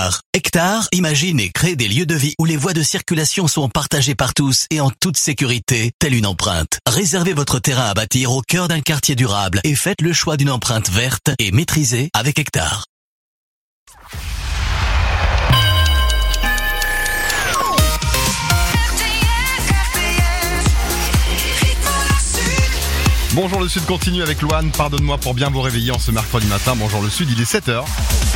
Hectare. Hectare imagine et crée des lieux de vie où les voies de circulation sont partagées par tous et en toute sécurité, telle une empreinte. Réservez votre terrain à bâtir au cœur d'un quartier durable et faites le choix d'une empreinte verte et maîtrisée avec Hectare. Bonjour le Sud continue avec Loane, pardonne-moi pour bien vous réveiller en ce mercredi matin. Bonjour le Sud, il est 7h.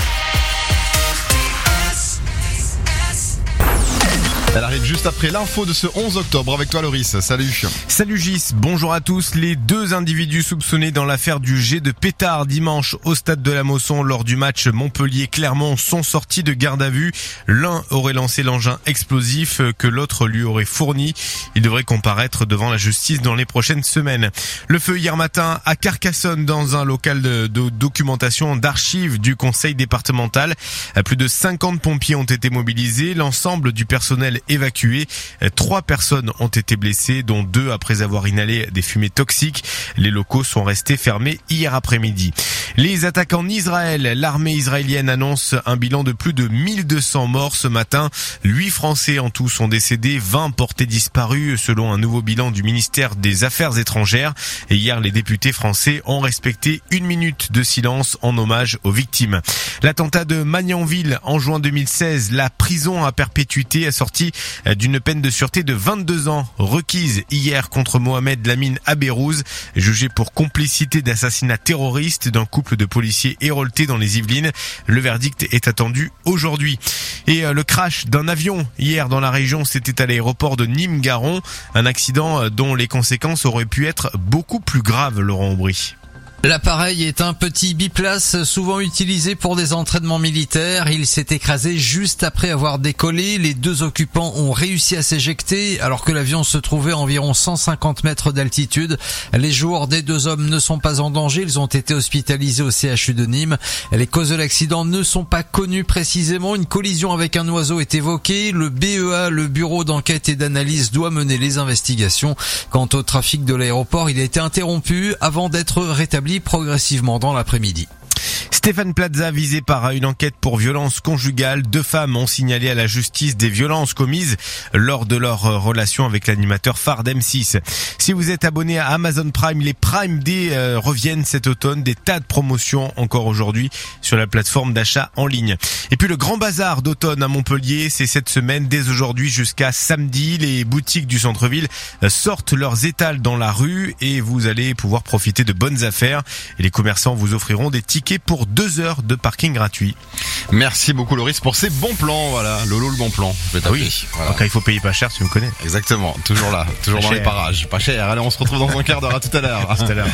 Elle arrive juste après l'info de ce 11 octobre avec toi Loris, salut. Salut Gis, bonjour à tous. Les deux individus soupçonnés dans l'affaire du jet de pétard dimanche au stade de la Mosson lors du match Montpellier-Clermont sont sortis de garde à vue. L'un aurait lancé l'engin explosif que l'autre lui aurait fourni. Il devrait comparaître devant la justice dans les prochaines semaines. Le feu hier matin à Carcassonne dans un local de documentation d'archives du conseil départemental. Plus de 50 pompiers ont été mobilisés, l'ensemble du personnel évacué. 3 personnes ont été blessées, dont 2 après avoir inhalé des fumées toxiques. Les locaux sont restés fermés hier après-midi. Les attaques en Israël. L'armée israélienne annonce un bilan de plus de 1200 morts ce matin. 8 Français en tout sont décédés, 20 portés disparus selon un nouveau bilan du ministère des Affaires étrangères. Et hier, les députés français ont respecté 1 minute de silence en hommage aux victimes. L'attentat de Magnanville en juin 2016, la prison à perpétuité assortie d'une peine de sûreté de 22 ans requise hier contre Mohamed Lamine Abérouz, jugé pour complicité d'assassinat terroriste d'un couple de policiers héroltés dans les Yvelines. Le verdict est attendu aujourd'hui. Et le crash d'un avion hier dans la région, c'était à l'aéroport de Nîmes-Garons, un accident dont les conséquences auraient pu être beaucoup plus graves, Laurent Aubry. L'appareil est un petit biplace souvent utilisé pour des entraînements militaires. Il s'est écrasé juste après avoir décollé. Les 2 occupants ont réussi à s'éjecter alors que l'avion se trouvait à environ 150 mètres d'altitude. Les jours des 2 hommes ne sont pas en danger. Ils ont été hospitalisés au CHU de Nîmes. Les causes de l'accident ne sont pas connues précisément. Une collision avec un oiseau est évoquée. Le BEA, le bureau d'enquête et d'analyse, doit mener les investigations. Quant au trafic de l'aéroport, il a été interrompu avant d'être rétabli progressivement dans l'après-midi. Stéphane Plaza visé par une enquête pour violence conjugale. 2 femmes ont signalé à la justice des violences commises lors de leur relation avec l'animateur phare d'M6. Si vous êtes abonné à Amazon Prime, les Prime Day reviennent cet automne. Des tas de promotions encore aujourd'hui sur la plateforme d'achat en ligne. Et puis le grand bazar d'automne à Montpellier, c'est cette semaine. Dès aujourd'hui jusqu'à samedi, les boutiques du centre-ville sortent leurs étals dans la rue et vous allez pouvoir profiter de bonnes affaires. Et les commerçants vous offriront des tickets pour 2 heures de parking gratuit. Merci beaucoup Loris pour ces bons plans, voilà, Lolo le bon plan. Oui, voilà. Quand il faut payer pas cher, tu me connais. Exactement, toujours là, toujours dans les parages, pas cher. Allez, on se retrouve dans un quart d'heure, à tout à l'heure.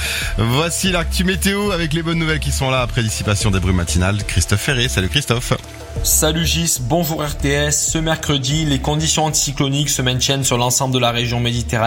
Voici l'actu météo avec les bonnes nouvelles qui sont là après dissipation des brumes matinales. Christophe Ferré, salut Christophe. Salut Gis, bonjour RTS. Ce mercredi, les conditions anticycloniques se maintiennent sur l'ensemble de la région méditerranéenne.